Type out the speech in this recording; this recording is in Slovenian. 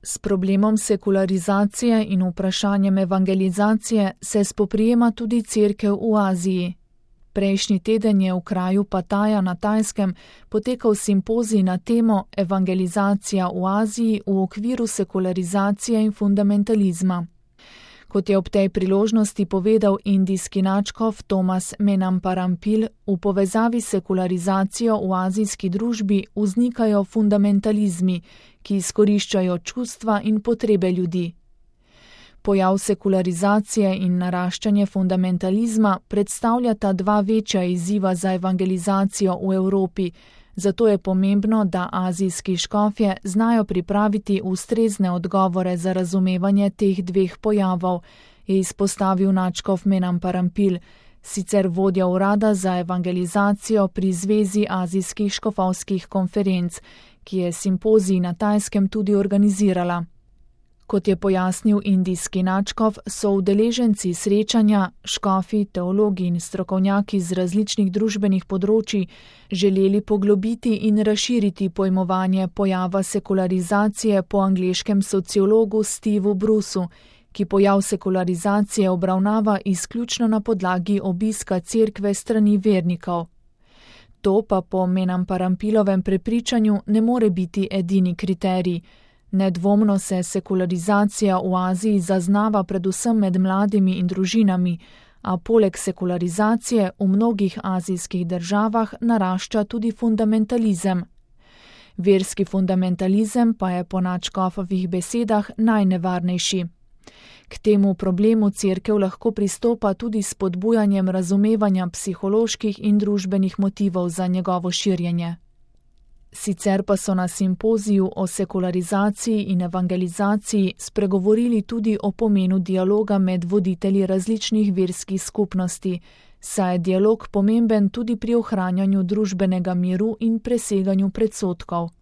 S problemom sekularizacije in vprašanjem evangelizacije se spoprijema tudi cerkev v Aziji. Prejšnji teden je v kraju Pataja na Tajskem potekal simpozij na temo Evangelizacija v Aziji v okviru sekularizacije in fundamentalizma. Kot je ob tej priložnosti povedal indijski nadškof Thomas Menamparampil, v povezavi s sekularizacijo v azijski družbi vznikajo fundamentalizmi, ki izkoriščajo čustva in potrebe ljudi. Pojav sekularizacije in naraščanje fundamentalizma predstavljata dva večja izziva za evangelizacijo v Evropi, zato je pomembno, da azijski škofje znajo pripraviti ustrezne odgovore za razumevanje teh dveh pojavov, je izpostavil nadškof Menamparampil, sicer vodja urada za evangelizacijo pri Zvezi azijskih škofovskih konferenc, ki je simpozij na Tajskem tudi organizirala. Kot je pojasnil indijski nadškof, so udeleženci srečanja, škofi, teologi in strokovnjaki z različnih družbenih področij želeli poglobiti in razširiti pojmovanje pojava sekularizacije po angleškem sociologu Steveu Brusu, ki pojav sekularizacije obravnava izključno na podlagi obiska cerkve strani vernikov. To pa po Menamparampilovem prepričanju ne more biti edini kriterij. Nedvomno se sekularizacija v Aziji zaznava predvsem med mladimi in družinami, a poleg sekularizacije v mnogih azijskih državah narašča tudi fundamentalizem. Verski fundamentalizem pa je po nadškofovih besedah najnevarnejši. K temu problemu cerkev lahko pristopa tudi s spodbujanjem razumevanja psiholoških in družbenih motivov za njegovo širjenje. Sicer pa so na simpoziju o sekularizaciji in evangelizaciji spregovorili tudi o pomenu dialoga med voditelji različnih verskih skupnosti, saj je dialog pomemben tudi pri ohranjanju družbenega miru in preseganju predsodkov.